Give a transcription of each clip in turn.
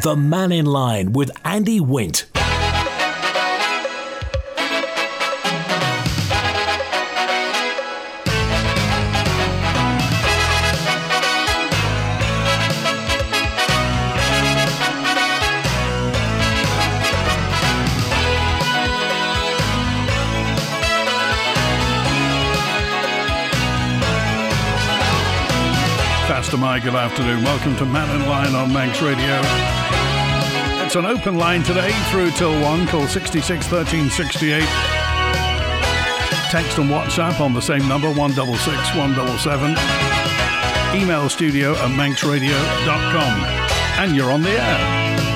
The Man in Line with Andy Wint. Mike, good afternoon. Welcome to Man in Line on Manx Radio. It's an open line today through till 1. Call 66 13 68. Text and WhatsApp on the same number, 166 177. Email studio@manxradio.com. And you're on the air.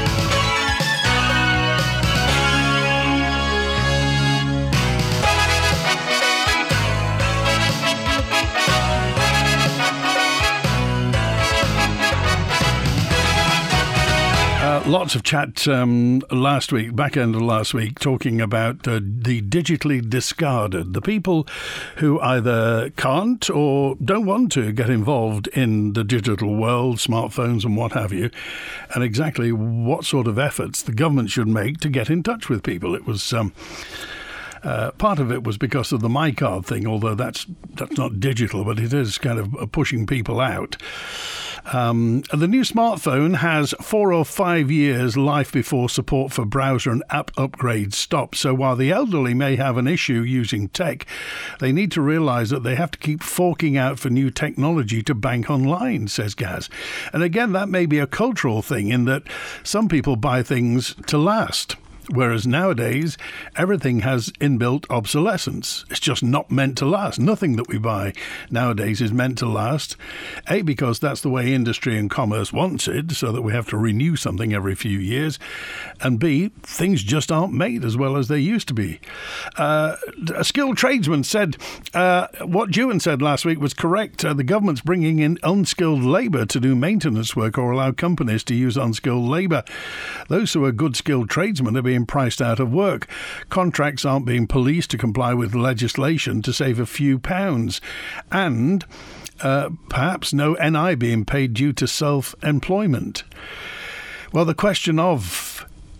Lots of chat last week, back end of last week, talking about the digitally discarded, the people who either can't or don't want to get involved in the digital world, smartphones and what have you, and exactly what sort of efforts the government should make to get in touch with people. It was part of it was because of the MyCard thing, although that's not digital, but it is kind of pushing people out. The new smartphone has 4 or 5 years life before support for browser and app upgrades stops. So while the elderly may have an issue using tech, they need to realise that they have to keep forking out for new technology to bank online, says Gaz. And again, that may be a cultural thing in that some people buy things to last. Whereas nowadays, everything has inbuilt obsolescence. It's just not meant to last. Nothing that we buy nowadays is meant to last. A, because that's the way industry and commerce wants it, so that we have to renew something every few years. And B, things just aren't made as well as they used to be. A skilled tradesman said what Dewan said last week was correct. The government's bringing in unskilled labour to do maintenance work or allow companies to use unskilled labour. Those who are good skilled tradesmen are being priced out of work. Contracts aren't being policed to comply with legislation to save a few pounds. And perhaps no NI being paid due to self-employment. Well, the question of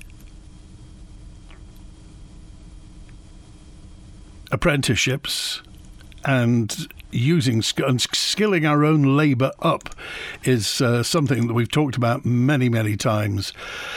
apprenticeships and skilling our own labour up is something that we've talked about many, many times.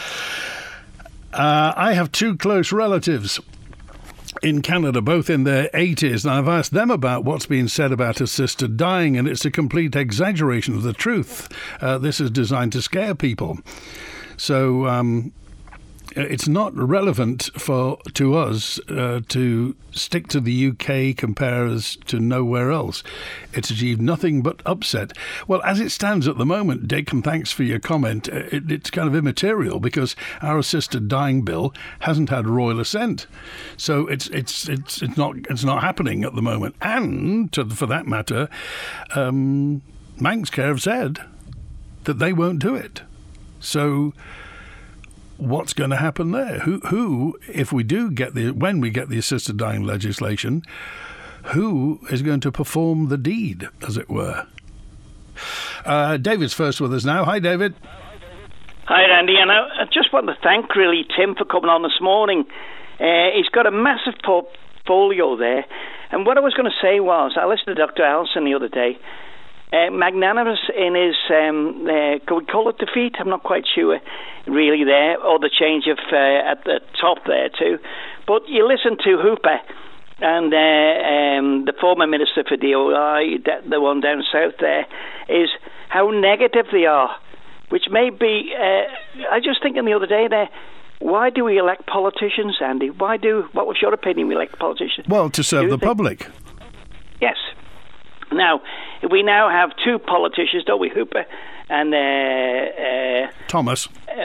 I have 2 close relatives in Canada, both in their 80s, and I've asked them about what's being said about assisted dying, and it's a complete exaggeration of the truth. This is designed to scare people. So it's not relevant to us to stick to the UK, compare us to nowhere else. It's achieved nothing but upset. Well, as it stands at the moment, Dick, and thanks for your comment, it's kind of immaterial because our assisted dying bill hasn't had royal assent. So it's not happening at the moment. And for that matter, Manx Care have said that they won't do it. So what's going to happen there? Who, if we do when we get the assisted dying legislation, who is going to perform the deed, as it were? David's first with us now. Hi, David. Hi, Andy. And I just want to thank really Tim for coming on this morning. He's got a massive portfolio there. And what I was going to say was, I listened to Dr. Allison the other day. Magnanimous in his, can we call it defeat? I'm not quite sure really there, or the change of at the top there too. But you listen to Hooper and the former Minister for DOI, the one down south there, is how negative they are, which may be, I was just thinking the other day there, why do we elect politicians, Andy? What was your opinion we elect politicians? Well, to serve the public. Yes. Now, we now have 2 politicians, don't we, Hooper and Thomas.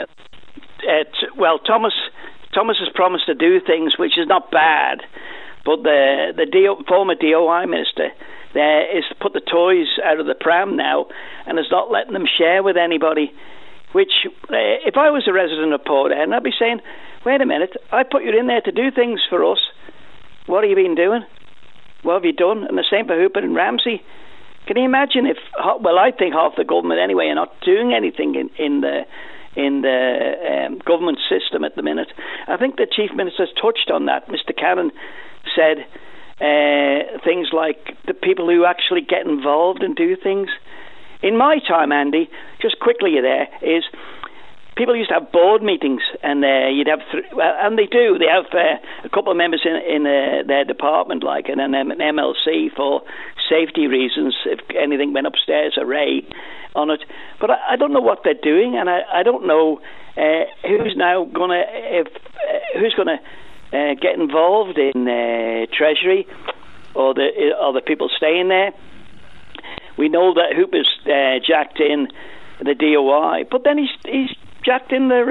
Thomas has promised to do things which is not bad, but the former DOI minister there is to put the toys out of the pram now and is not letting them share with anybody. Which, if I was a resident of Portend, I'd be saying, wait a minute, I put you in there to do things for us. What have you been doing? What have you done? And the same for Hooper and Ramsey. Can you imagine if, I think half the government anyway are not doing anything in in the government system at the minute. I think the Chief Minister's touched on that. Mr. Cannon said things like the people who actually get involved and do things. In my time, Andy, just quickly there, is people used to have board meetings, and you'd have, and they do. They have a couple of members in their department, like an MLC for safety reasons, if anything went upstairs, a raid on it. But I don't know what they're doing, and I don't know who's going to get involved in Treasury or the people staying there. We know that Hooper's jacked in the DOI, but then he's jacked in the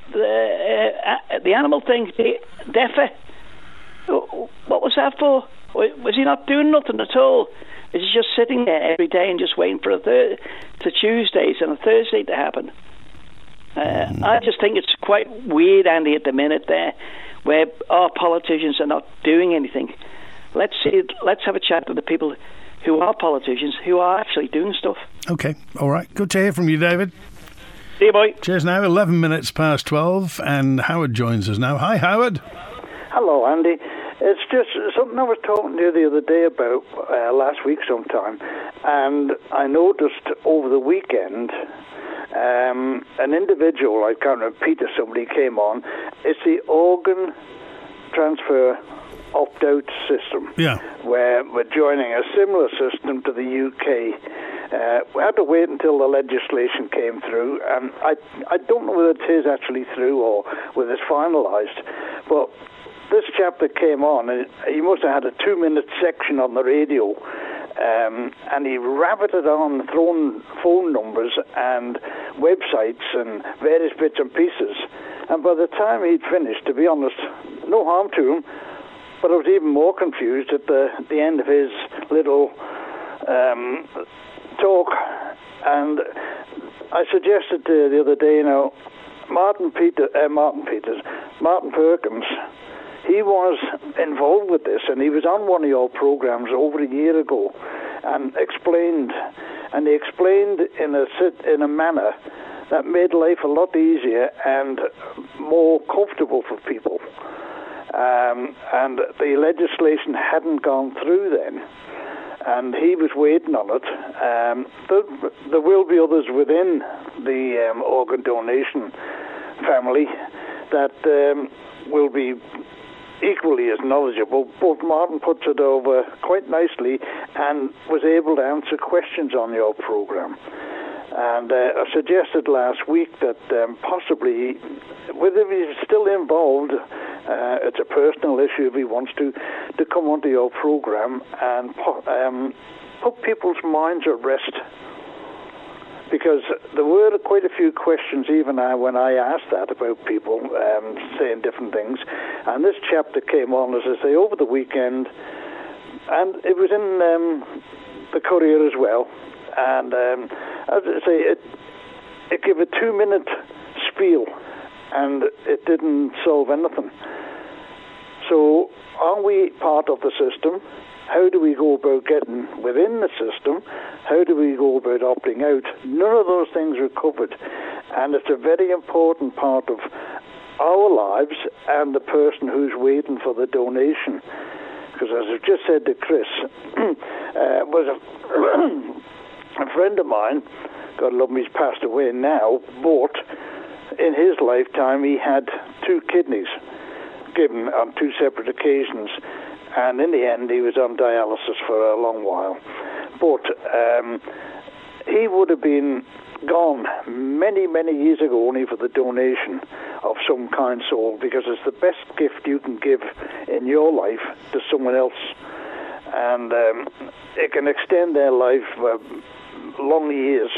animal thing, the DEFA. What was that for? Was he not doing nothing at all? Is he just sitting there every day and just waiting for to Tuesdays and a Thursday to happen? I just think it's quite weird, Andy, at the minute there, where our politicians are not doing anything. Let's have a chat with the people who are politicians, who are actually doing stuff. Okay, all right. Good to hear from you, David. See you, boy. Cheers now. 11 minutes past 12, and Howard joins us now. Hi, Howard. Hello, Andy. It's just something I was talking to you the other day about last week sometime, and I noticed over the weekend an individual, I can't repeat it, somebody came on. It's the organ transfer opt-out system, where we're joining a similar system to the UK. We had to wait until the legislation came through, and I don't know whether it is actually through or whether it's finalised, but this chap that came on, and he must have had a 2-minute section on the radio, and he rabbited on, throwing phone numbers and websites and various bits and pieces, and by the time he'd finished, to be honest, no harm to him, but I was even more confused at the end of his little talk. And I suggested the other day, Martin Perkins, he was involved with this, and he was on one of your programs over a year ago, and he explained in a manner that made life a lot easier and more comfortable for people. And the legislation hadn't gone through then, and he was waiting on it. There will be others within the organ donation family that will be equally as knowledgeable, but Martin puts it over quite nicely and was able to answer questions on your program. And I suggested last week that possibly, whether he's still involved, it's a personal issue if he wants to come onto your program and put people's minds at rest. Because there were quite a few questions even when I asked that about people saying different things. And this chapter came on, as I say, over the weekend, and it was in the Courier as well. And as I say, it gave a 2-minute spiel, and it didn't solve anything. So, are we part of the system? How do we go about getting within the system? How do we go about opting out? None of those things are covered, and it's a very important part of our lives and the person who's waiting for the donation. Because as I've just said to Chris, was a friend of mine, God love him, he's passed away now, but in his lifetime he had 2 kidneys given on 2 separate occasions, and in the end he was on dialysis for a long while. But he would have been gone many, many years ago only for the donation of some kind soul, because it's the best gift you can give in your life to someone else, and it can extend their life long years.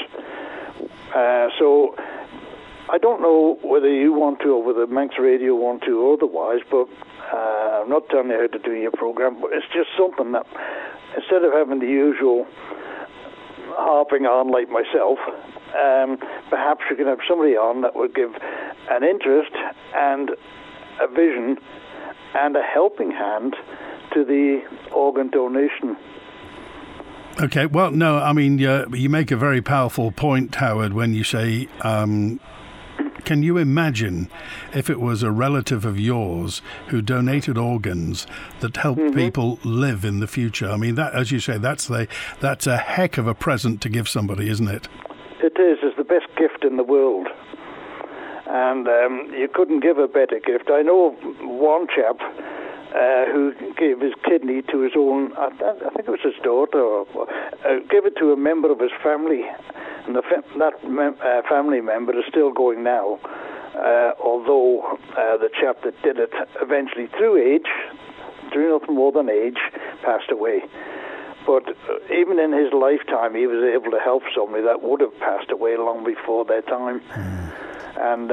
So I don't know whether you want to or whether Manx Radio want to or otherwise, but I'm not telling you how to do your program, but it's just something that instead of having the usual harping on like myself, perhaps you can have somebody on that would give an interest and a vision and a helping hand to the organ donation. Okay, well, no, I mean, you make a very powerful point, Howard, when you say can you imagine if it was a relative of yours who donated organs that helped people live in the future? I mean, that, as you say, that's a heck of a present to give somebody, isn't it? It is. It's the best gift in the world. And you couldn't give a better gift. I know one chap who gave his kidney to his own, I think it was his daughter, or gave it to a member of his family. And that family member is still going now, although the chap that did it eventually, through nothing more than age, passed away. But even in his lifetime, he was able to help somebody that would have passed away long before their time. And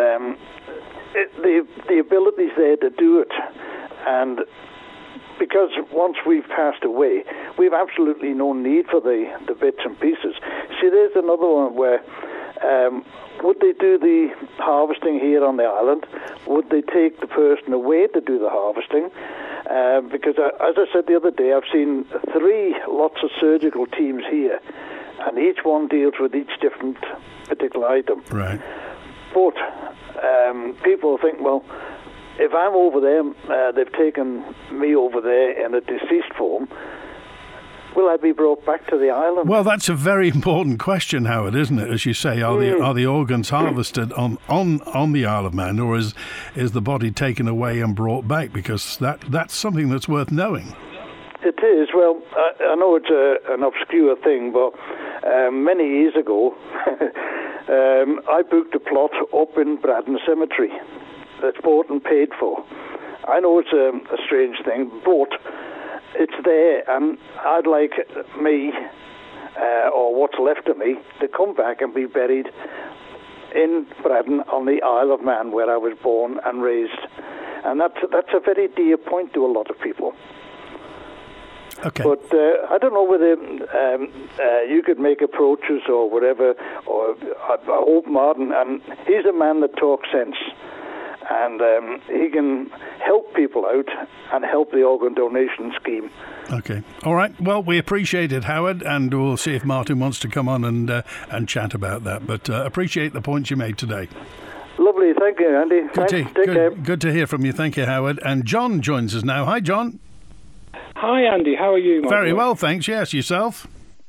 the ability's there to do it. And because once we've passed away, we've absolutely no need for the bits and pieces. See, there's another one where would they do the harvesting here on the island? Would they take the person away to do the harvesting? Because, as I said the other day, I've seen 3 lots of surgical teams here, and each one deals with each different particular item. Right. But people think, well, if I'm over there, they've taken me over there in a deceased form, will I be brought back to the island? Well, that's a very important question, Howard, isn't it? As you say, are the organs harvested on the Isle of Man, or is the body taken away and brought back? Because that's something that's worth knowing. It is. Well, I know it's an obscure thing, but many years ago, I booked a plot up in Braddon Cemetery that's bought and paid for. I know it's a strange thing, but it's there, and I'd like me, or what's left of me, to come back and be buried in Braddon on the Isle of Man, where I was born and raised. And that's a very dear point to a lot of people. Okay. But I don't know whether you could make approaches or whatever, or I hope Martin, and he's a man that talks sense, and he can help people out and help the organ donation scheme. Okay. All right. Well, we appreciate it, Howard, and we'll see if Martin wants to come on and chat about that. But appreciate the points you made today. Lovely. Thank you, Andy. Take care. Good to hear from you. Thank you, Howard. And John joins us now. Hi, John. Hi, Andy. How are you, Very well, thanks. Yes, yourself?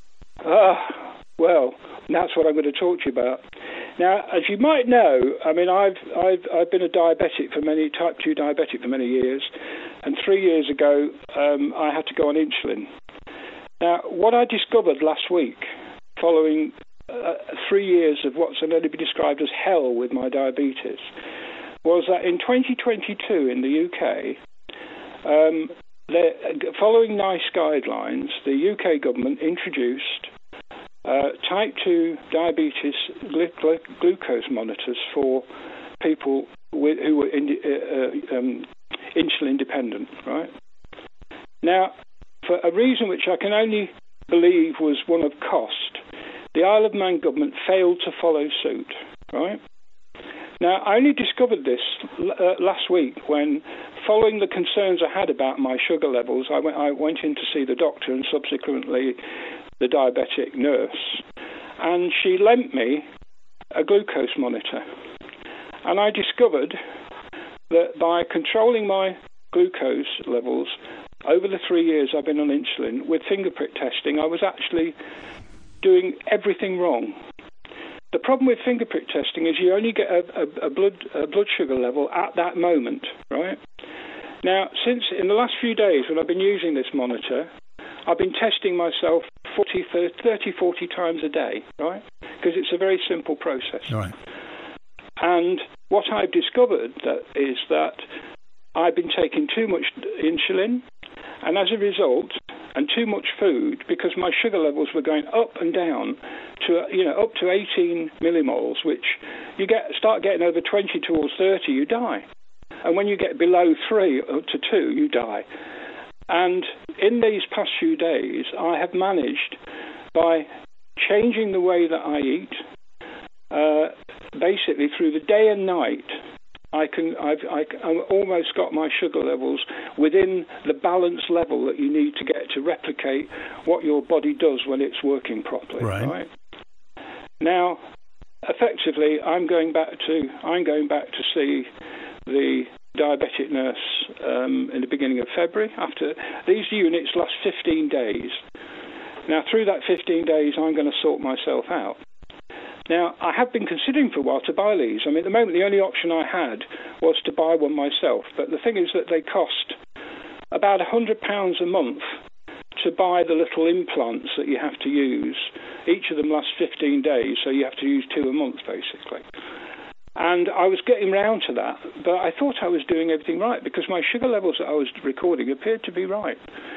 Well, that's what I'm going to talk to you about. Now, as you might know, I mean, I've been a diabetic type 2 diabetic for many years, and 3 years ago, I had to go on insulin. Now, what I discovered last week, following 3 years of what's only been described as hell with my diabetes, was that in 2022 in the UK, following NICE guidelines, the UK government introduced type 2 diabetes glucose monitors for people who were insulin dependent, right? Now, for a reason which I can only believe was one of cost, the Isle of Man government failed to follow suit, right? Now, I only discovered this last week when, following the concerns I had about my sugar levels, I went in to see the doctor and subsequently the diabetic nurse, and she lent me a glucose monitor. And I discovered that by controlling my glucose levels over the 3 years I've been on insulin, with finger prick testing, I was actually doing everything wrong. The problem with finger prick testing is you only get a blood sugar level at that moment, right? Now, since in the last few days when I've been using this monitor, I've been testing myself 40 times a day, right? Because it's a very simple process. Right. And what I've discovered is that I've been taking too much insulin, and as a result, and too much food, because my sugar levels were going up and down to, up to 18 millimoles, which you start getting over 20 towards 30, you die. And when you get below 3 up to 2, you die. And in these past few days, I have managed, by changing the way that I eat, basically through the day and night, I've almost got my sugar levels within the balance level that you need to get to replicate what your body does when it's working properly. Right? Now, effectively, I'm going back to see the diabetic nurse in the beginning of February. After these units last 15 days. Now, through that 15 days, I'm going to sort myself out. Now, I have been considering for a while to buy these. I mean, at the moment, the only option I had was to buy one myself. But the thing is that they cost about £100 a month to buy the little implants that you have to use. Each of them lasts 15 days, so you have to use 2 a month, basically. And I was getting round to that, but I thought I was doing everything right because my sugar levels that I was recording appeared to be right.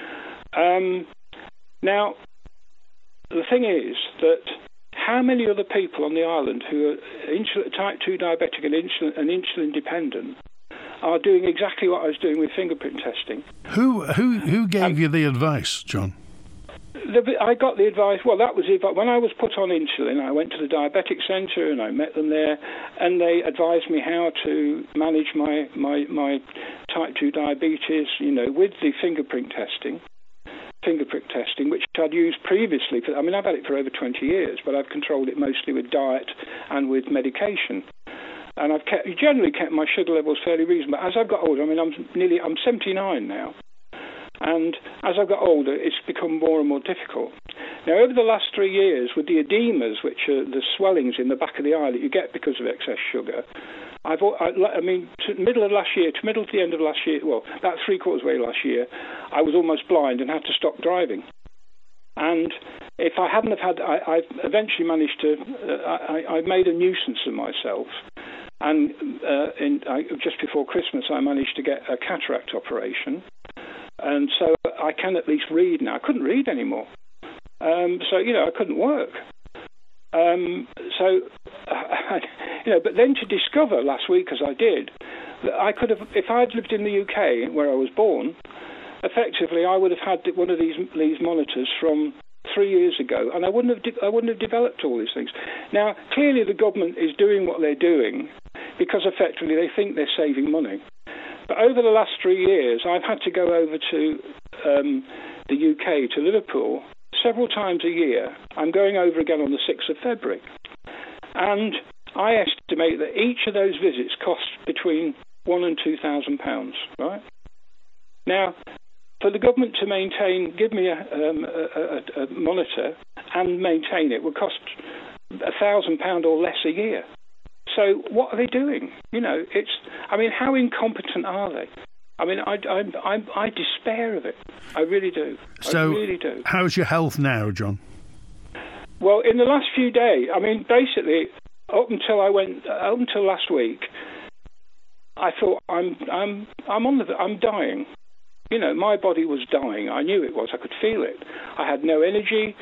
Now, the thing is that how many other people on the island who are type 2 diabetic and insulin dependent are doing exactly what I was doing with fingerprint testing? Who gave you the advice, John? I got the advice. Well, that was it. When I was put on insulin, I went to the diabetic centre and I met them there, and they advised me how to manage my type 2 diabetes, with the fingerprint testing, which I'd used previously. I've had it for over 20 years, but I've controlled it mostly with diet and with medication. And I've generally kept my sugar levels fairly reasonable. As I've got older, I'm 79 now. And as I've got older, it's become more and more difficult. Now, over the last 3 years, with the edemas, which are the swellings in the back of the eye that you get because of excess sugar, to middle of last year, to middle to the end of last year, well, about 3/4 way last year, I was almost blind and had to stop driving. And if I hadn't have had, I eventually managed to, I made a nuisance of myself. And just before Christmas, I managed to get a cataract operation. And so I can at least read now. I couldn't read anymore. I couldn't work. But then to discover last week, as I did, that I could have, if I had lived in the UK where I was born, effectively I would have had one of these monitors from 3 years ago, and I wouldn't have developed all these things. Now, clearly the government is doing what they're doing because effectively they think they're saving money. But over the last 3 years, I've had to go over to the UK, to Liverpool, several times a year. I'm going over again on the 6th of February. And I estimate that each of those visits cost between £1,000 and £2,000, right? Now, for the government to give me a monitor and maintain it would cost £1,000 or less a year. So what are they doing? How incompetent are they? I despair of it. I really do. So, I really do. How's your health now, John? Well, in the last few days, basically, up until last week, I thought I'm dying. My body was dying. I knew it was. I could feel it. I had no energy.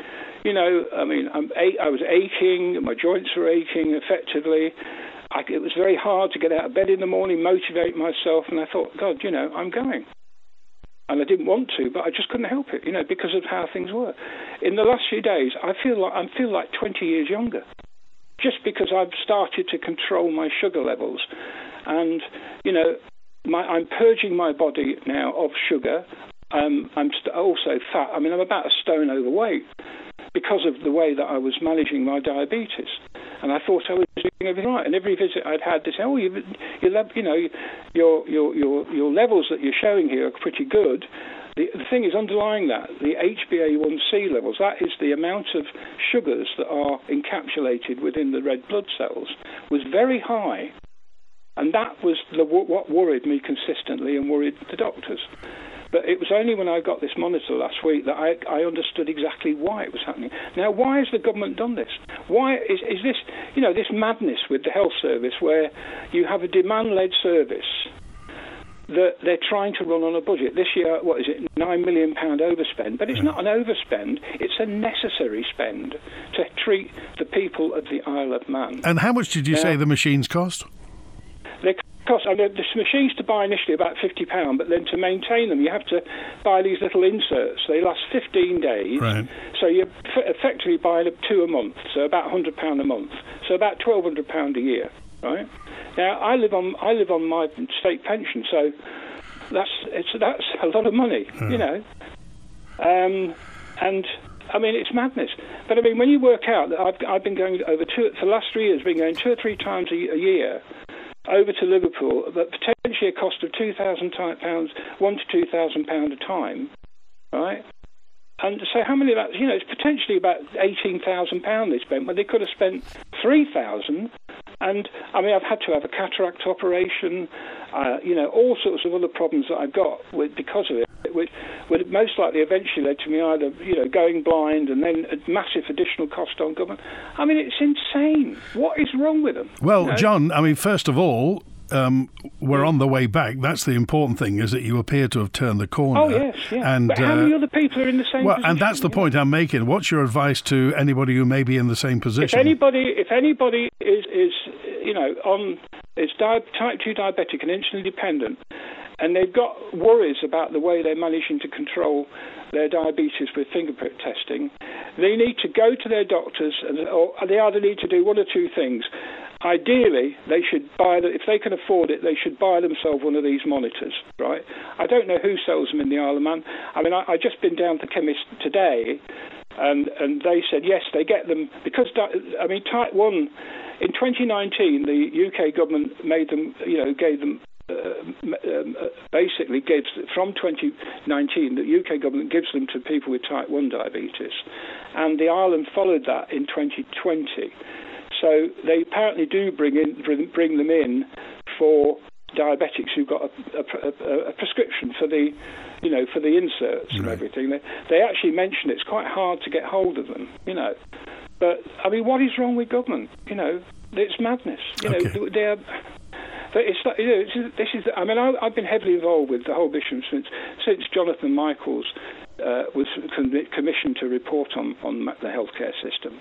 I was aching. My joints were aching effectively. It was very hard to get out of bed in the morning, motivate myself, and I thought, God, I'm going. And I didn't want to, but I just couldn't help it, because of how things were. In the last few days, I feel like 20 years younger, just because I've started to control my sugar levels, and I'm purging my body now of sugar. I'm also fat. I'm about a stone overweight because of the way that I was managing my diabetes. And I thought I was doing everything right. And every visit I'd had, they say, "Oh, your levels that you're showing here are pretty good." The thing is, underlying that, the HbA1c levels, that is the amount of sugars that are encapsulated within the red blood cells, was very high. And that was what worried me consistently and worried the doctors. But it was only when I got this monitor last week that I understood exactly why it was happening. Now, why has the government done this? Why is this, this madness with the health service where you have a demand-led service that they're trying to run on a budget? This year, what is it, £9 million overspend? But it's not an overspend, it's a necessary spend to treat the people of the Isle of Man. And how much did you say the machines cost? They cost, the machines to buy initially about £50, but then to maintain them you have to buy these little inserts. They last 15 days, right. So you're effectively buying 2 a month, so about £100 a month, so about £1,200 a year, right? Now I live on my state pension, so that's a lot of money, and I mean, it's madness. But I mean, when you work out that I've been going for the last 3 years, been going 2 or 3 times a year over to Liverpool, but potentially a cost of £2,000, £1,000 to £2,000 a time, right? And so how many of that? It's potentially about £18,000 they spent, when they could have spent £3,000. And I mean, I've had to have a cataract operation, all sorts of other problems that I've got because of it, which would most likely eventually led to me either, going blind and then a massive additional cost on government. I mean, it's insane. What is wrong with them? Well, John, I mean, first of all, we're on the way back. That's the important thing, is that you appear to have turned the corner. Oh, yes, yeah. And, but how many other people are in the same position? And that's the point I'm making. What's your advice to anybody who may be in the same position? If anybody is type 2 diabetic and insulin dependent, and they've got worries about the way they're managing to control their diabetes with finger prick testing, they need to go to their doctors, or they either need to do one or two things. Ideally, they should if they can afford it, they should buy themselves one of these monitors, right? I don't know who sells them in the Isle of Man. I mean, I just been down to the chemist today, and they said, yes, they get them, because, I mean, type 1, in 2019, the UK government made them, gave them, basically gives, from 2019, the UK government gives them to people with type 1 diabetes, and the island followed that in 2020. So they apparently do bring them in for diabetics who've got a prescription for the, for the inserts and everything. They actually mention it's quite hard to get hold of them, But I mean, what is wrong with government? It's madness. They're. But it's like, this is. I mean, I've been heavily involved with the whole issue since Jonathan Michaels was commissioned to report on the healthcare system.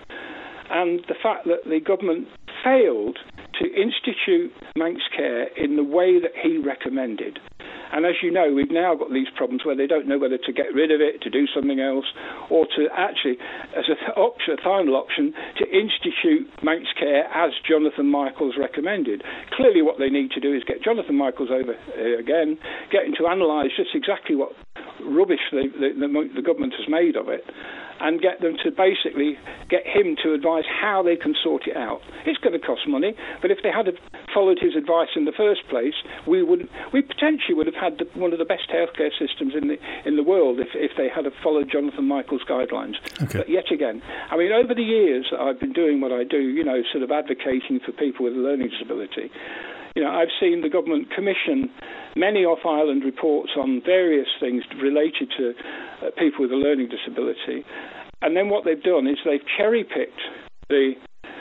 And the fact that the government failed to institute Manx Care in the way that he recommended. And as you know, we've now got these problems where they don't know whether to get rid of it, to do something else, or to actually, as a final option, to institute Manx Care as Jonathan Michaels recommended. Clearly what they need to do is get Jonathan Michaels over again, get him to analyse just exactly what rubbish the government has made of it, and get them to basically get him to advise how they can sort it out. It's going to cost money, but if they had followed his advice in the first place, we potentially would have had one of the best healthcare systems in the world if they had followed Jonathan Michaels' guidelines. Okay. But yet again, I mean, over the years that I've been doing what I do, sort of advocating for people with a learning disability, I've seen the government commission many off-island reports on various things related to people with a learning disability. And then what they've done is they've cherry-picked the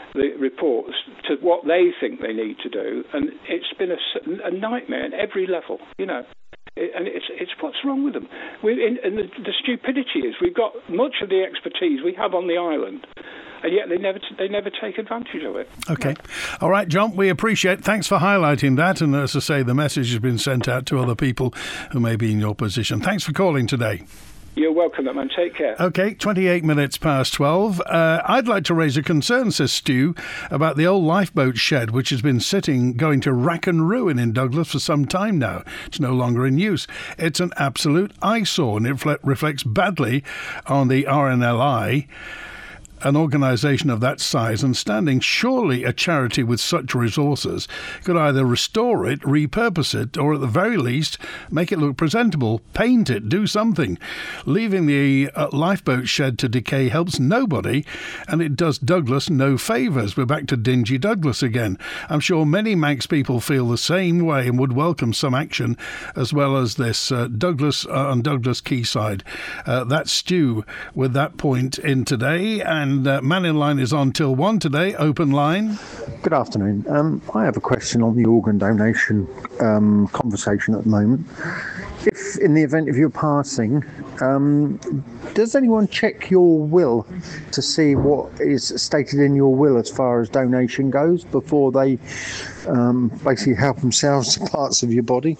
reports to what they think they need to do. And it's been a nightmare at every level, And it's what's wrong with them. And the stupidity is we've got much of the expertise we have on the island, and yet they never take advantage of it. Okay. All right, John, we appreciate it. Thanks for highlighting that. And as I say, the message has been sent out to other people who may be in your position. Thanks for calling today. You're welcome, man. Take care. OK, 28 minutes past 12. I'd like to raise a concern, says Stu, about the old lifeboat shed, which has been going to rack and ruin in Douglas for some time now. It's no longer in use. It's an absolute eyesore, and it reflects badly on the RNLI, an organisation of that size and standing. Surely a charity with such resources could either restore it, repurpose it, or at the very least make it look presentable, paint it, do something. Leaving the lifeboat shed to decay helps nobody, and it does Douglas no favours. We're back to dingy Douglas again. I'm sure many Manx people feel the same way and would welcome some action, as well as this Douglas on Douglas Quayside. That's Stu with that point in today. And Man in Line is on till 1 today, open line. Good afternoon. I have a question on the organ donation conversation at the moment. If in the event of your passing, does anyone check your will to see what is stated in your will as far as donation goes before they basically help themselves to parts of your body?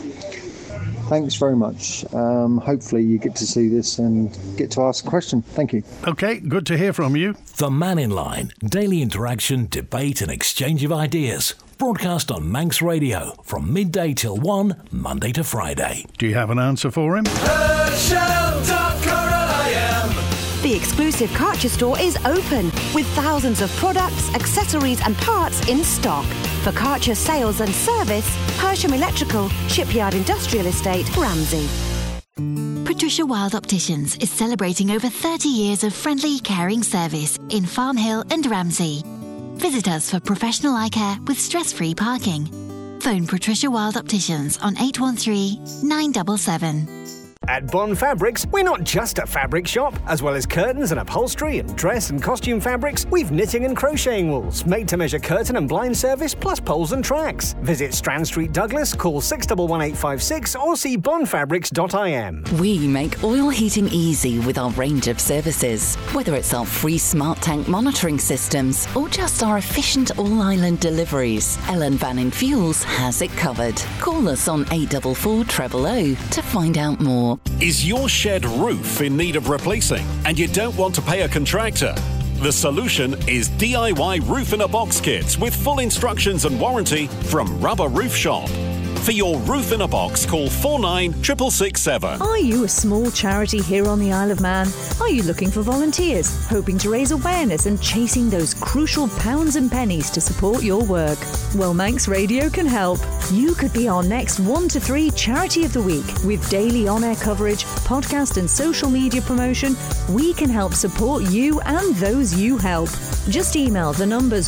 Thanks very much. Hopefully you get to see this and get to ask a question. Thank you. OK, good to hear from you. The Man in Line. Daily interaction, debate and exchange of ideas. Broadcast on Manx Radio from midday till 1, Monday to Friday. Do you have an answer for him? Herschel.co.im The exclusive Karcher store is open with thousands of products, accessories and parts in stock. For Karcher sales and service, Hersham Electrical, Shipyard Industrial Estate, Ramsey. Patricia Wild Opticians is celebrating over 30 years of friendly, caring service in Farm Hill and Ramsey. Visit us for professional eye care with stress-free parking. Phone Patricia Wild Opticians on 813 977. At Bond Fabrics, we're not just a fabric shop. As well as curtains and upholstery and dress and costume fabrics, we've knitting and crocheting wools, made-to-measure curtain and blind service, plus poles and tracks. Visit Strand Street, Douglas, call 611856 or see bondfabrics.im. We make oil heating easy with our range of services. Whether it's our free smart tank monitoring systems or just our efficient all-island deliveries, Ellen Banning Fuels has it covered. Call us on 844 000 to find out more. Is your shed roof in need of replacing and you don't want to pay a contractor? The solution is DIY Roof in a Box kits with full instructions and warranty from Rubber Roof Shop. For your roof in a box, call 496667. Are you a small charity here on the Isle of Man? Are you looking for volunteers, hoping to raise awareness and chasing those crucial pounds and pennies to support your work? Well, Manx Radio can help. You could be our next 1 to 3 Charity of the Week. With daily on-air coverage, podcast and social media promotion, we can help support you and those you help. Just email the numbers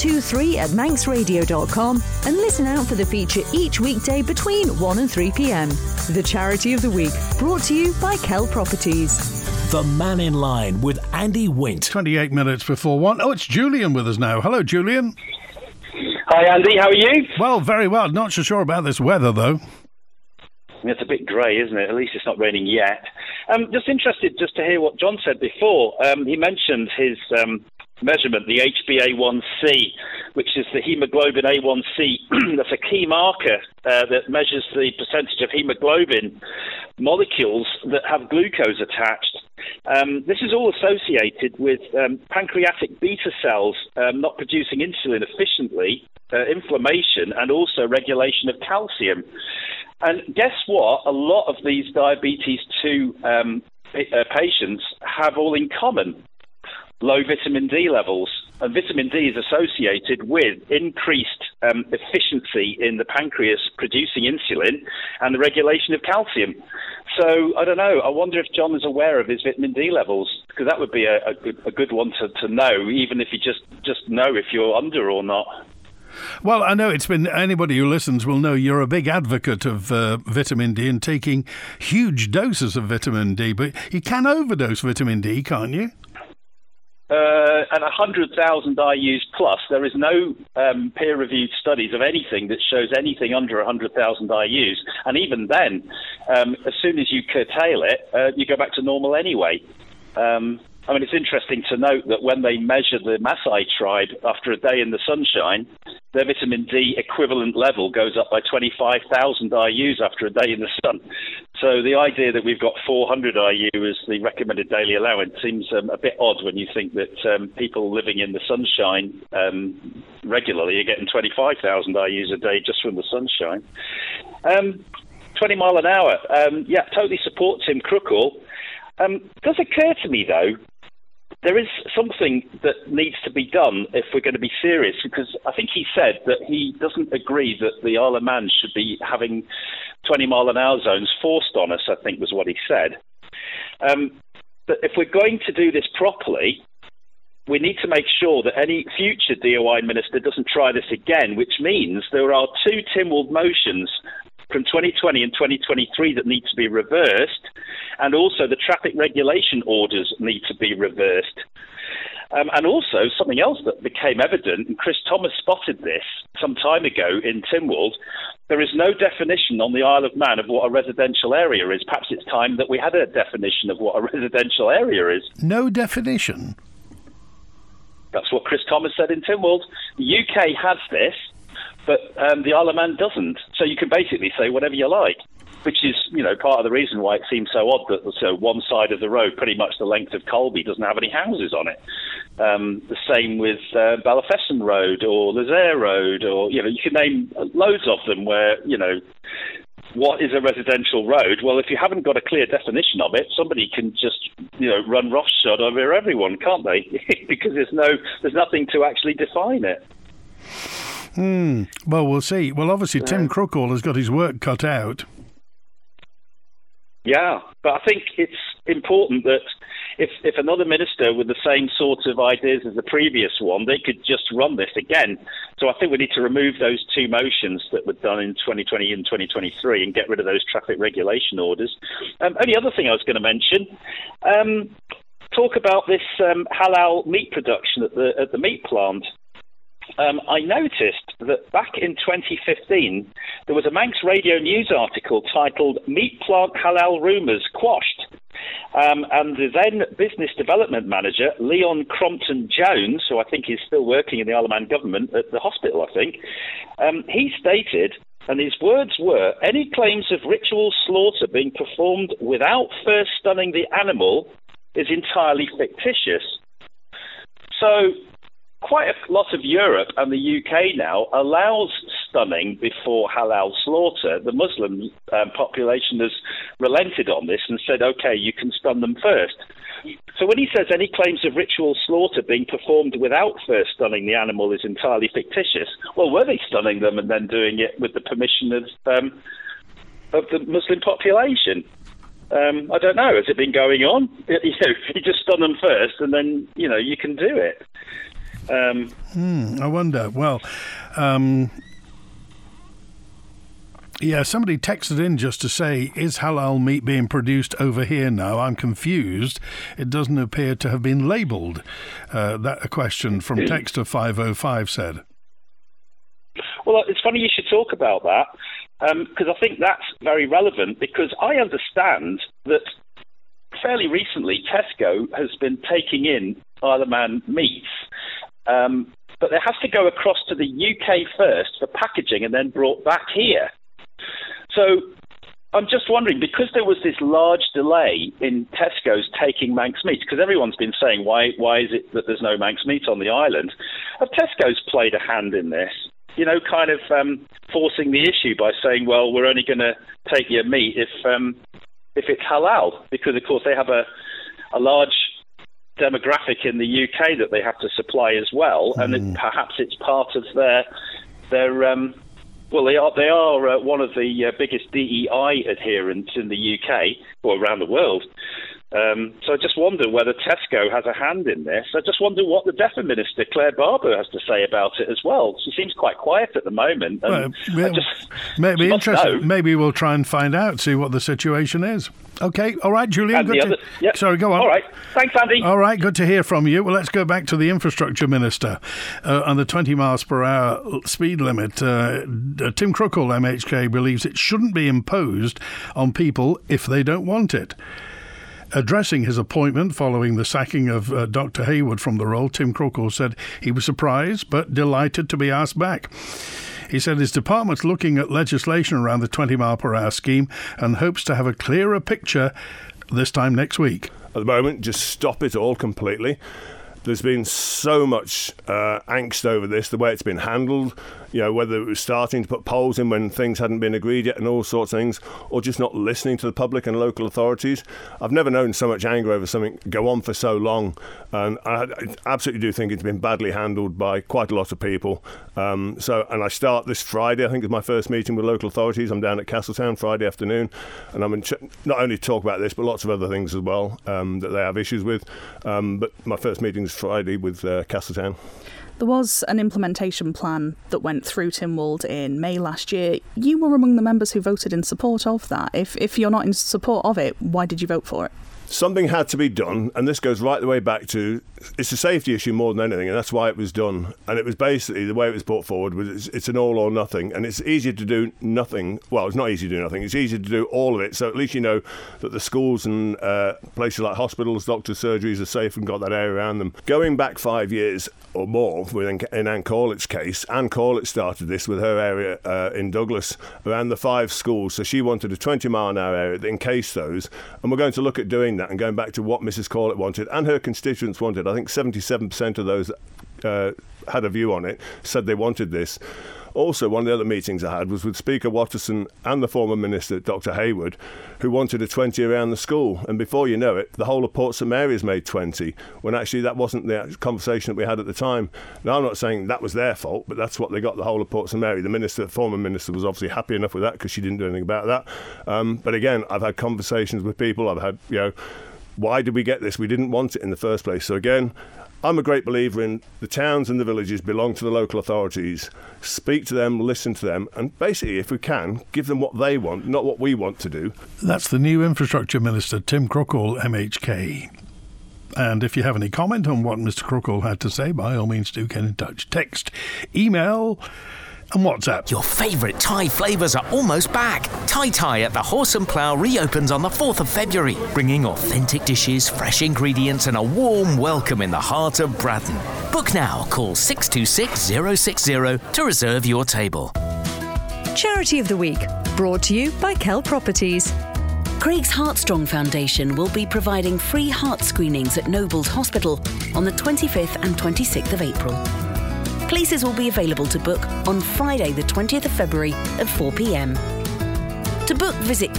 123@manxradio.com and listen out for the feature each weekday between 1 and 3 p.m. The Charity of the Week, brought to you by Kell Properties. The Man in Line with Andy Wint. 28 minutes before 1. Oh, it's Julian with us now. Hello, Julian. Hi, Andy. How are you? Well, very well. Not so sure about this weather, though. It's a bit grey, isn't it? At least it's not raining yet. Just interested just to hear what John said before. He mentioned his measurement, the HbA1c, which is the hemoglobin A1c. That's a key marker that measures the percentage of hemoglobin molecules that have glucose attached. This is all associated with pancreatic beta cells not producing insulin efficiently, inflammation, and also regulation of calcium. And guess what? A lot of these diabetes 2 patients have all in common: low vitamin D levels. And vitamin D is associated with increased efficiency in the pancreas producing insulin and the regulation of calcium. So, I don't know, I wonder if John is aware of his vitamin D levels, because that would be a good one to know, even if you just know if you're under or not. Well, I know it's been, anybody who listens will know you're a big advocate of vitamin D and taking huge doses of vitamin D, but you can overdose vitamin D, can't you? At 100,000 IUs plus, there is no peer-reviewed studies of anything that shows anything under 100,000 IUs. And even then, as soon as you curtail it, you go back to normal anyway. I mean, it's interesting to note that when they measure the Maasai tribe after a day in the sunshine, their vitamin D equivalent level goes up by 25,000 IUs after a day in the sun. So the idea that we've got 400 IU as the recommended daily allowance seems a bit odd when you think that people living in the sunshine regularly are getting 25,000 IUs a day just from the sunshine. 20 mile an hour. Yeah, totally support Tim Crookall. Does occur to me, though, there is something that needs to be done if we're going to be serious, because I think he said that he doesn't agree that the Isle of Man should be having 20 mile an hour zones forced on us, I think was what he said. But if we're going to do this properly, we need to make sure that any future DOI minister doesn't try this again, which means there are 2 Tynwald motions from 2020 and 2023 that need to be reversed, and also the traffic regulation orders need to be reversed. And also something else that became evident, and Chris Thomas spotted this some time ago in Tynwald, there is no definition on the Isle of Man of what a residential area is. Perhaps it's time that we had a definition of what a residential area is. No definition? That's what Chris Thomas said in Tynwald. The UK has this, but the Isle of Man doesn't. So you can basically say whatever you like, which is, you know, part of the reason why it seems so odd that one side of the road, pretty much the length of Colby, doesn't have any houses on it. The same with Ballafesson Road or Lazaire Road, or, you know, you can name loads of them where, you know, what is a residential road? Well, if you haven't got a clear definition of it, somebody can just, run roughshod over everyone, can't they? Because there's nothing to actually define it. Well, we'll see. Well, obviously, Tim Crookall has got his work cut out. Yeah, but I think it's important that if another minister with the same sort of ideas as the previous one, they could just run this again. So I think we need to remove those two motions that were done in 2020 and 2023 and get rid of those traffic regulation orders. Only other thing I was going to mention, talk about this halal meat production at the meat plant. I noticed that back in 2015, there was a Manx Radio News article titled "Meat Plant Halal Rumours Quashed." And the then business development manager, Leon Crompton-Jones, who I think is still working in the Isle of Man government at the hospital, I think, he stated, and his words were, "Any claims of ritual slaughter being performed without first stunning the animal is entirely fictitious." So quite a lot of Europe and the UK now allows stunning before halal slaughter. The Muslim population has relented on this and said, okay, you can stun them first. So when he says any claims of ritual slaughter being performed without first stunning the animal is entirely fictitious, well, were they stunning them and then doing it with the permission of the Muslim population? I don't know. Has it been going on? You just stun them first and then, you can do it. I wonder. Well, somebody texted in just to say, is halal meat being produced over here now? I'm confused. It doesn't appear to have been labelled. That a question from Texter 505 said. Well, it's funny you should talk about that, because I think that's very relevant, because I understand that fairly recently Tesco has been taking in Isle of Man meats, but it has to go across to the UK first for packaging and then brought back here. So I'm just wondering, because there was this large delay in Tesco's taking Manx meat, because everyone's been saying, why is it that there's no Manx meat on the island? Have Tesco's played a hand in this? Kind of forcing the issue by saying, well, we're only going to take your meat if it's halal, because, of course, they have a large demographic in the UK that they have to supply as well, and perhaps it's part of their well, they are one of the biggest DEI adherents in the UK or around the world. So I just wonder whether Tesco has a hand in this. I just wonder what the DEFRA Minister, Claire Barber, has to say about it as well. She seems quite quiet at the moment. Maybe interesting. Maybe we'll try and find out, see what the situation is. Okay, all right, Julian. Sorry, go on. All right, thanks, Andy. All right, good to hear from you. Well, let's go back to the Infrastructure Minister on the 20 miles per hour speed limit. Tim Crookall, MHK, believes it shouldn't be imposed on people if they don't want it. Addressing his appointment following the sacking of Dr. Hayward from the role, Tim Crookall said he was surprised but delighted to be asked back. He said his department's looking at legislation around the 20 mile per hour scheme and hopes to have a clearer picture this time next week. At the moment, just stop it all completely. There's been so much angst over this, the way it's been handled, whether it was starting to put polls in when things hadn't been agreed yet and all sorts of things, or just not listening to the public and local authorities. I've never known so much anger over something go on for so long, and I absolutely do think it's been badly handled by quite a lot of people. And I start this Friday, I think, is my first meeting with local authorities. I'm down at Castletown Friday afternoon, and I'm not only to talk about this, but lots of other things as well that they have issues with. But my first meeting is Friday with Castletown. There was an implementation plan that went through Tynwald in May last year. You were among the members who voted in support of that. If you're not in support of it, why did you vote for it? Something had to be done, and this goes right the way back to, it's a safety issue more than anything, and that's why it was done. And it was basically, the way it was put forward was it's an all or nothing, and it's easier to do nothing. Well, it's not easy to do nothing, it's easier to do all of it, so at least you know that the schools and places like hospitals, doctors, surgeries are safe and got that area around them. Going back 5 years or more, in Anne Corlett's case, Anne Corlett started this with her area in Douglas, around the 5 schools, so she wanted a 20 mile an hour area that encased those, and we're going to look at doing that and going back to what Mrs. Corlett wanted and her constituents wanted. I think 77% of those had a view on it, said they wanted this. Also, one of the other meetings I had was with Speaker Watterson and the former Minister, Dr Hayward, who wanted a 20 around the school. And before you know it, the whole of Port St Mary's made 20, when actually that wasn't the conversation that we had at the time. Now, I'm not saying that was their fault, but that's what they got, the whole of Port St Mary. The former minister was obviously happy enough with that because she didn't do anything about that. But again, I've had conversations with people. I've had, why did we get this? We didn't want it in the first place. So again, I'm a great believer in the towns and the villages belong to the local authorities. Speak to them, listen to them, and basically, if we can, give them what they want, not what we want to do. That's the new Infrastructure Minister, Tim Crookall, MHK. And if you have any comment on what Mr Crookall had to say, by all means do get in touch. Text, email and WhatsApp. Your favourite Thai flavours are almost back. Thai at the Horse and Plough reopens on the 4th of February, bringing authentic dishes, fresh ingredients and a warm welcome in the heart of Bradden. Book now. Call 626 060 to reserve your table. Charity of the Week, brought to you by Kell Properties. Craig's Heartstrong Foundation will be providing free heart screenings at Nobles Hospital on the 25th and 26th of April. Places will be available to book on Friday the 20th of February at 4 p.m. To book, visit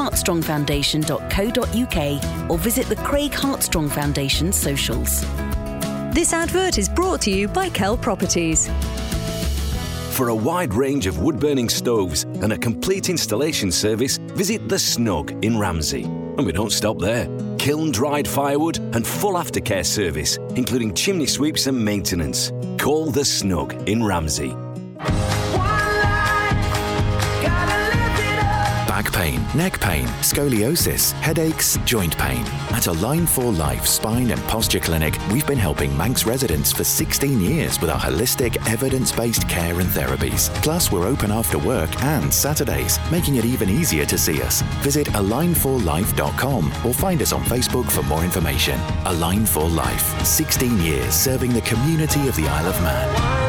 craigheartstrongfoundation.co.uk or visit the Craig Heartstrong Foundation socials. This advert is brought to you by Kell Properties. For a wide range of wood-burning stoves and a complete installation service, visit The Snug in Ramsey. And we don't stop there. Kiln-dried firewood and full aftercare service, including chimney sweeps and maintenance. Call The Snug in Ramsey. Back pain, neck pain, scoliosis, headaches, joint pain. At Align for Life Spine and Posture Clinic, we've been helping Manx residents for 16 years with our holistic, evidence-based care and therapies. Plus, we're open after work and Saturdays, making it even easier to see us. Visit alignforlife.com or find us on Facebook for more information. Align for Life, 16 years serving the community of the Isle of Man.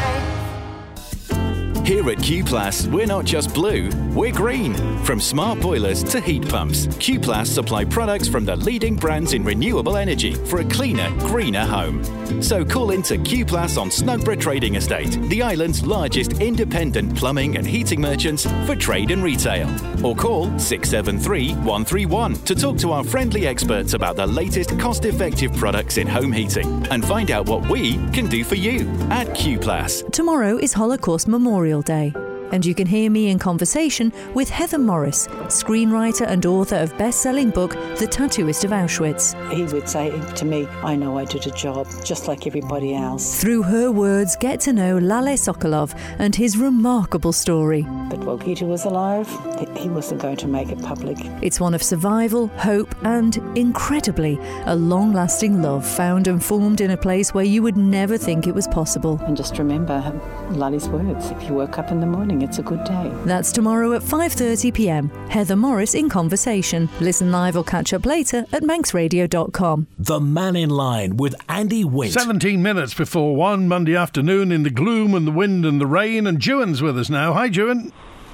Here at Q-Plus, we're not just blue, we're green. From smart boilers to heat pumps, Q-Plus supply products from the leading brands in renewable energy for a cleaner, greener home. So call into Q-Plus on Snugborough Trading Estate, the island's largest independent plumbing and heating merchants for trade and retail. Or call 673 131 to talk to our friendly experts about the latest cost-effective products in home heating and find out what we can do for you at Q-Plus. Tomorrow is Holocaust Memorial Day, and you can hear me in conversation with Heather Morris, screenwriter and author of best-selling book The Tattooist of Auschwitz. He would say to me, I know I did a job just like everybody else. Through her words, get to know Lale Sokolov and his remarkable story. But while Peter was alive, he wasn't going to make it public. It's one of survival, hope and, incredibly, a long-lasting love found and formed in a place where you would never think it was possible. And just remember Lale's words, if you woke up in the morning, it's a good day. That's tomorrow at 5:30 p.m. Heather Morris in conversation. Listen live or catch up later at manxradio.com. The Man in Line with Andy Wint. 17 minutes before 1 Monday afternoon in the gloom and the wind and the rain, and Juan's with us now. Hi, Juan.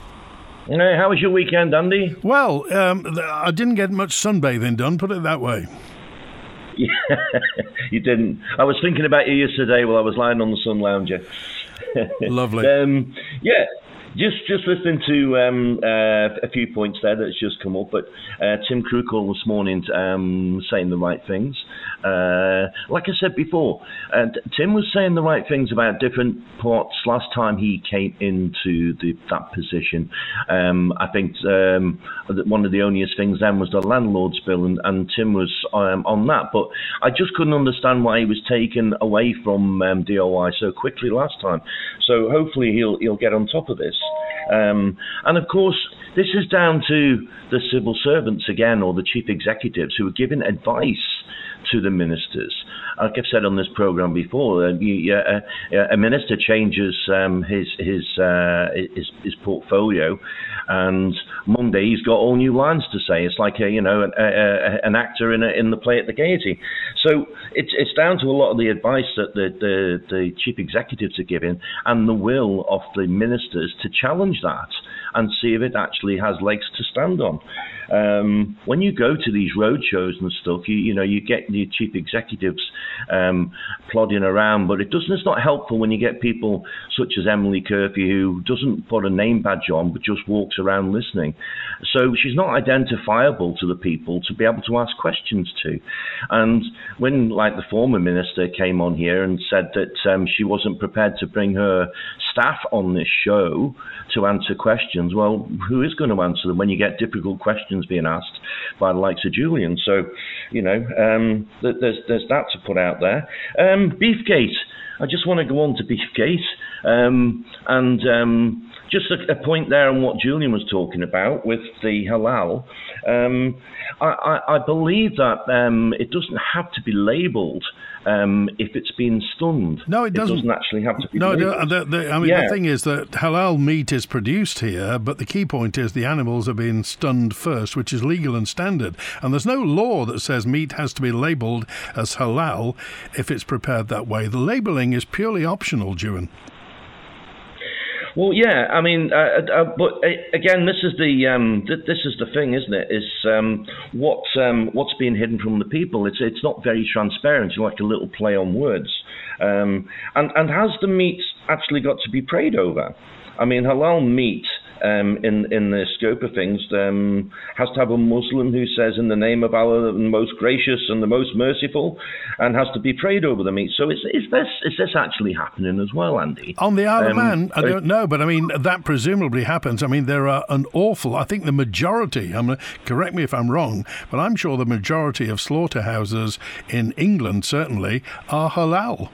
Hey, how was your weekend, Andy? Well, I didn't get much sunbathing done, put it that way. Yeah, you didn't. I was thinking about you yesterday while I was lying on the sun lounger. Lovely. Yeah. Just listening to a few points there that's just come up, but Tim Crookall this morning saying the right things. Like I said before, Tim was saying the right things about different parts last time he came into that position. I think one of the onlyest things then was the landlord's bill, and Tim was on that. But I just couldn't understand why he was taken away from DOI so quickly last time. So hopefully he'll get on top of this. And of course, this is down to the civil servants again, or the chief executives who are giving advice to the ministers. Like I've said on this program before, a minister changes his portfolio, and Monday he's got all new lines to say. It's like an actor in the play at the Gaiety. So it's down to a lot of the advice that the chief executives are giving, and the will of the ministers to challenge that and see if it actually has legs to stand on. When you go to these road shows and stuff, you get the chief executives plodding around. But it's not helpful when you get people such as Emily Kirkby, who doesn't put a name badge on but just walks around listening. So she's not identifiable to the people to be able to ask questions to. And when, like, the former minister came on here and said that she wasn't prepared to bring her staff on this show to answer questions, well, who is going to answer them when you get difficult questions being asked by the likes of Julian? So, there's that to put out there. Beefgate. I just want to go on to Beefgate. Just a point there on what Julian was talking about with the halal. I believe that it doesn't have to be labelled if it's been stunned. No, it doesn't. It doesn't actually have to be labelled. The thing is that halal meat is produced here, but the key point is the animals are being stunned first, which is legal and standard. And there's no law that says meat has to be labelled as halal if it's prepared that way. The labelling is purely optional, Julian. Well, yeah, I mean, but again, this is the thing, isn't it? Is what's being hidden from the people? It's not very transparent. It's like a little play on words. And has the meat actually got to be prayed over? I mean, halal meat, in the scope of things, has to have a Muslim who says, "In the name of Allah, the most gracious and the most merciful," and has to be prayed over the meat. So is this actually happening as well, Andy? On the Isle of Man, I don't know, but I mean, that presumably happens. I mean, there are I think the majority, correct me if I'm wrong, but I'm sure the majority of slaughterhouses in England certainly are halal.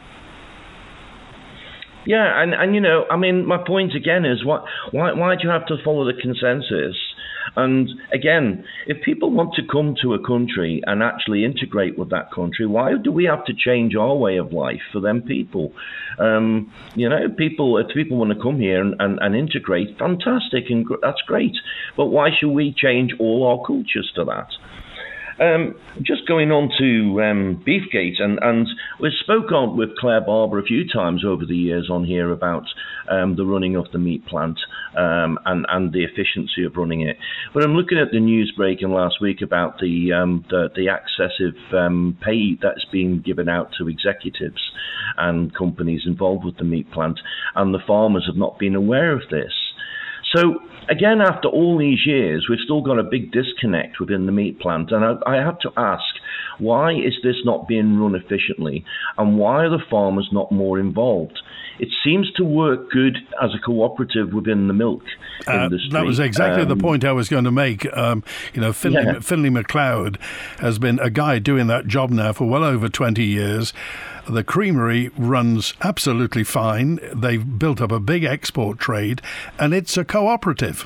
Yeah, and I mean, my point again is why do you have to follow the consensus? And again, if people want to come to a country and actually integrate with that country, why do we have to change our way of life for them people? If people want to come here and integrate, fantastic, and that's great. But why should we change all our cultures to that? Just going on to Beefgate, and we've spoken with Claire Barber a few times over the years on here about the running of the meat plant and the efficiency of running it. But I'm looking at the news breaking last week about the excessive pay that's being given out to executives and companies involved with the meat plant, and the farmers have not been aware of this. So, again, after all these years, we've still got a big disconnect within the meat plant. And I have to ask, why is this not being run efficiently? And why are the farmers not more involved? It seems to work good as a cooperative within the milk industry. That was exactly the point I was going to make. Finlay MacLeod has been a guy doing that job now for well over 20 years. The creamery runs absolutely fine. They've built up a big export trade, and it's a cooperative.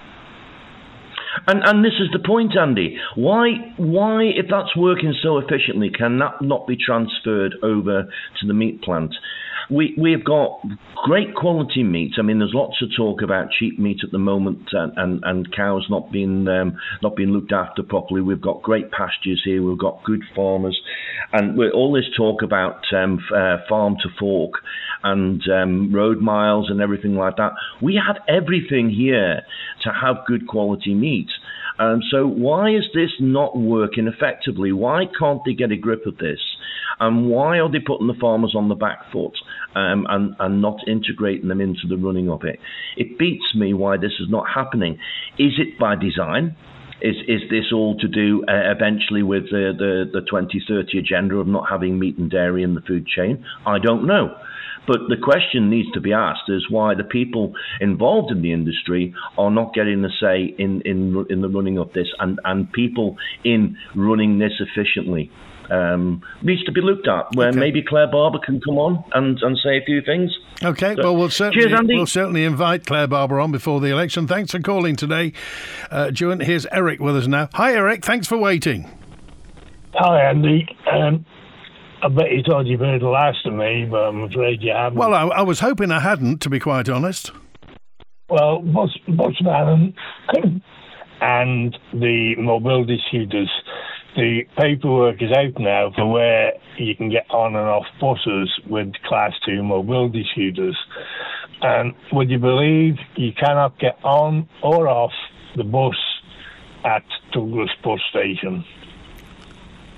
And this is the point, Andy. Why, if that's working so efficiently, can that not be transferred over to the meat plant? We've got great quality meat. I mean, there's lots of talk about cheap meat at the moment, and cows not being looked after properly. We've got great pastures here. We've got good farmers, and all this talk about farm to fork and road miles and everything like that. We have everything here to have good quality meat. So why is this not working effectively? Why can't they get a grip of this? And why are they putting the farmers on the back foot and not integrating them into the running of it? It beats me why this is not happening. Is it by design? Is this all to do eventually with the 2030 agenda of not having meat and dairy in the food chain? I don't know. But the question needs to be asked is why the people involved in the industry are not getting a say in the running of this, and people in running this efficiently. Needs to be looked at, where maybe Claire Barber can come on and say a few things. Okay, so, well, we'll cheers, certainly invite Claire Barber on before the election. Thanks for calling today, Juan. Here's Eric with us now. Hi, Eric. Thanks for waiting. Hi, Andy. I bet you thought you'd heard the last of me, but I'm afraid you haven't. Well, I was hoping I hadn't, to be quite honest. Well, Botswana and the mobility scooters, the paperwork is out now for where you can get on and off buses with Class 2 mobility scooters. And would you believe you cannot get on or off the bus at Douglas Bus Station?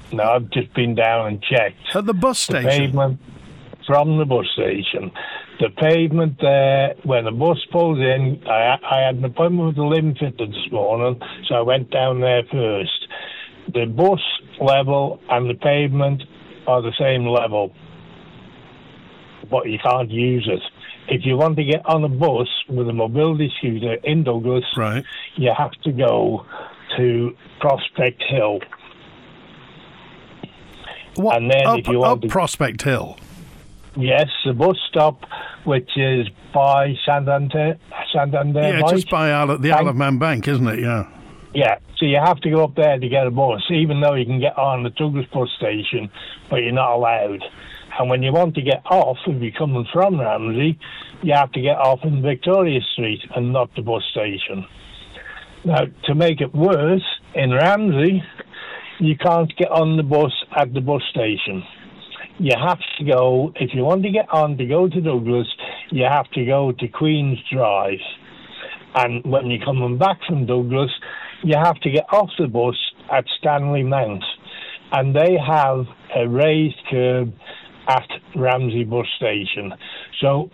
No, I've just been down and checked. At the bus station? The pavement from the bus station. The pavement there, when the bus pulls in, I had an appointment with the limb fitter this morning, so I went down there first. The bus level and the pavement are the same level, but you can't use it. If you want to get on a bus with a mobility scooter in Douglas, right, you have to go to Prospect Hill. What? And then if you want to Prospect Hill? Yes, the bus stop, which is by Santander. Yeah, Bank. just by the Isle of Man Bank, isn't it? Yeah. Yeah, so you have to go up there to get a bus, even though you can get on the Douglas bus station, but you're not allowed. And when you want to get off, if you're coming from Ramsey, you have to get off in Victoria Street and not the bus station. Now, to make it worse, in Ramsey, you can't get on the bus at the bus station. You have to go, if you want to get on to go to Douglas, you have to go to Queen's Drive. And when you're coming back from Douglas, you have to get off the bus at Stanley Mount. And they have a raised curb at Ramsey bus station. So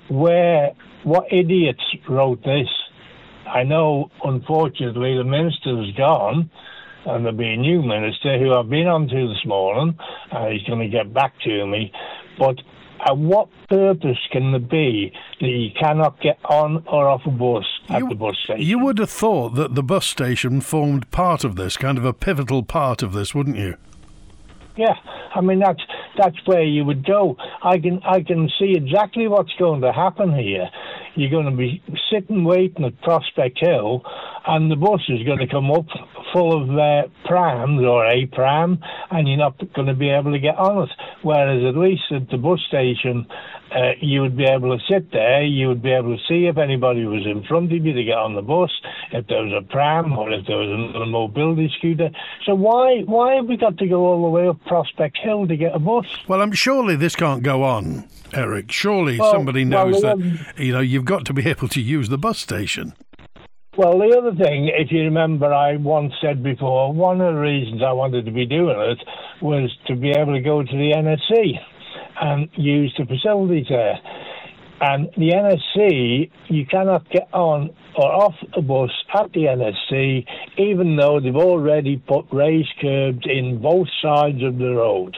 what idiots wrote this? I know, unfortunately, the minister's gone, and there'll be a new minister who I've been on to this morning, and he's going to get back to me. But at what purpose can there be that you cannot get on or off a bus at the bus station? You would have thought that the bus station formed part of this, kind of a pivotal part of this, wouldn't you? Yeah, I mean that's where you would go. I can see exactly what's going to happen here. You're going to be sitting waiting at Prospect Hill, and the bus is going to come up full of prams or a pram, and you're not going to be able to get on it. Whereas at least at the bus station, you would be able to sit there, you would be able to see if anybody was in front of you to get on the bus, if there was a pram or if there was another mobility scooter. So why have we got to go all the way up Prospect Hill to get a bus? Well, surely this can't go on, Eric. Surely somebody knows that you've got to be able to use the bus station. Well, the other thing, if you remember, I once said before, one of the reasons I wanted to be doing it was to be able to go to the NSC and use the facilities there. And the NSC, you cannot get on or off a bus at the NSC, even though they've already put raised curbs in both sides of the road.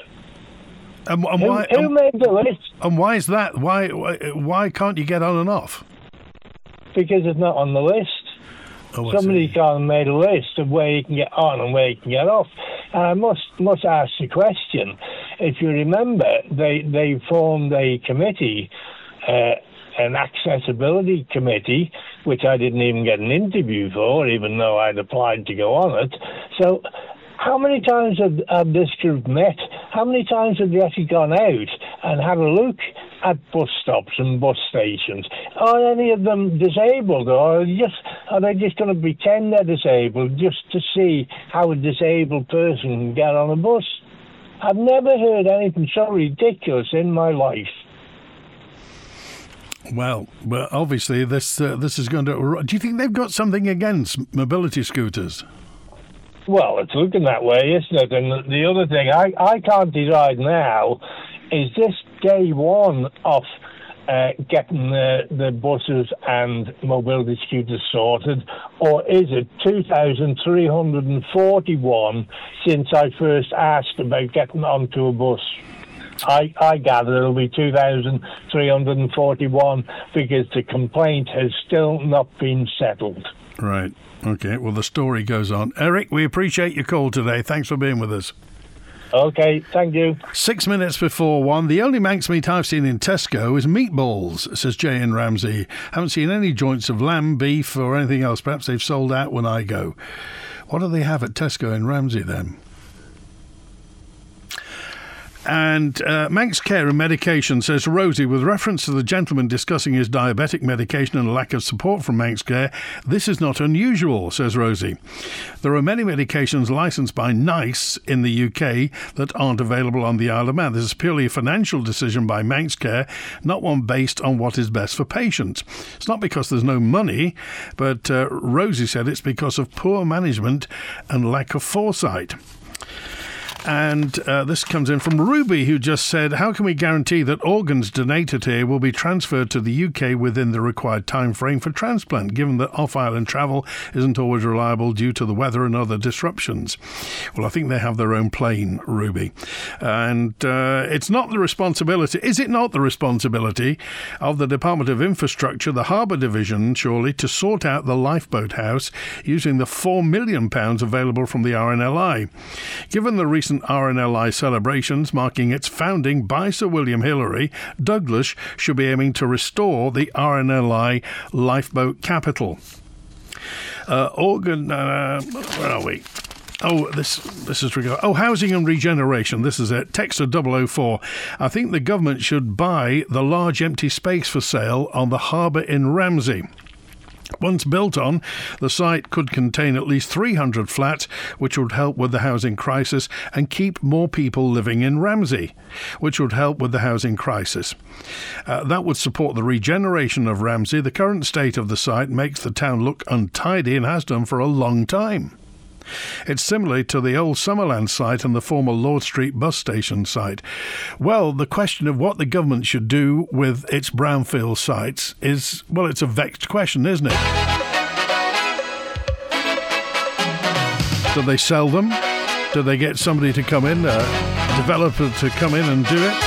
And who made the list? And why is that? Why can't you get on and off? Because it's not on the list. Somebody's gone and made a list of where you can get on and where you can get off. And I must ask the question. If you remember, they formed a committee, an accessibility committee, which I didn't even get an interview for, even though I'd applied to go on it. So how many times have this group met? How many times have they actually gone out and had a look at bus stops and bus stations? Are any of them disabled, or are they just going to pretend they're disabled just to see how a disabled person can get on a bus? I've never heard anything so ridiculous in my life. Well, obviously this is going to... Do you think they've got something against mobility scooters? Well, it's looking that way, isn't it? And the other thing I can't decide now, is this day one of getting the buses and mobility scooters sorted, or is it 2,341 since I first asked about getting onto a bus? I gather it'll be 2,341 because the complaint has still not been settled. Right. Okay. Well, the story goes on. Eric, we appreciate your call today. Thanks for being with us. Okay, thank you. 6 minutes before 1. The only Manx meat I've seen in Tesco is meatballs, says Jay in Ramsey. Haven't seen any joints of lamb, beef or anything else. Perhaps they've sold out when I go. What do they have at Tesco in Ramsey then? And Manx Care and Medication, says Rosie, with reference to the gentleman discussing his diabetic medication and lack of support from Manx Care, this is not unusual, says Rosie. There are many medications licensed by NICE in the UK that aren't available on the Isle of Man. This is purely a financial decision by Manx Care, not one based on what is best for patients. It's not because there's no money, but Rosie said it's because of poor management and lack of foresight. And this comes in from Ruby, who just said, how can we guarantee that organs donated here will be transferred to the UK within the required time frame for transplant, given that off-island travel isn't always reliable due to the weather and other disruptions? Well, I think they have their own plane, Ruby. And it's not the responsibility, is it not the responsibility of the Department of Infrastructure, the Harbour Division, surely, to sort out the lifeboat house using the £4 million available from the RNLI? Given the recent RNLI celebrations marking its founding by Sir William Hillary, Douglas should be aiming to restore the RNLI lifeboat capital. Where are we? Oh, this is regard. Oh, housing and regeneration. This is it. Texter 004. I think the government should buy the large empty space for sale on the harbour in Ramsey. Once built on, the site could contain at least 300 flats, which would help with the housing crisis and keep more people living in Ramsey, which would help with the housing crisis. That would support the regeneration of Ramsey. The current state of the site makes the town look untidy and has done for a long time. It's similar to the old Summerland site and the former Lord Street bus station site. Well, the question of what the government should do with its brownfield sites is, well, it's a vexed question, isn't it? Do they sell them? Do they get somebody to come in, a developer to come in and do it?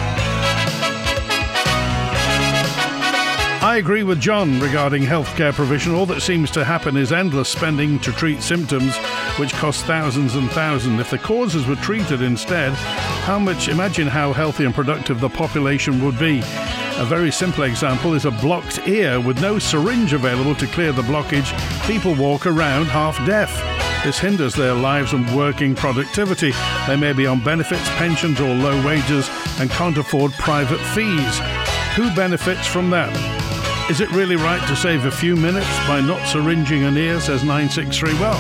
I agree with John regarding healthcare provision. All that seems to happen is endless spending to treat symptoms, which cost thousands and thousands. If the causes were treated instead, imagine how healthy and productive the population would be. A very simple example is a blocked ear. With no syringe available to clear the blockage, people walk around half deaf. This hinders their lives and working productivity. They may be on benefits, pensions or low wages and can't afford private fees. Who benefits from that? Is it really right to save a few minutes by not syringing an ear, says 963? Well,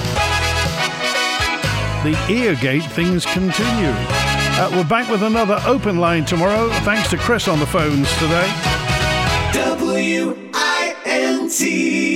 the Eargate things continue. We're back with another open line tomorrow. Thanks to Chris on the phones today. WINT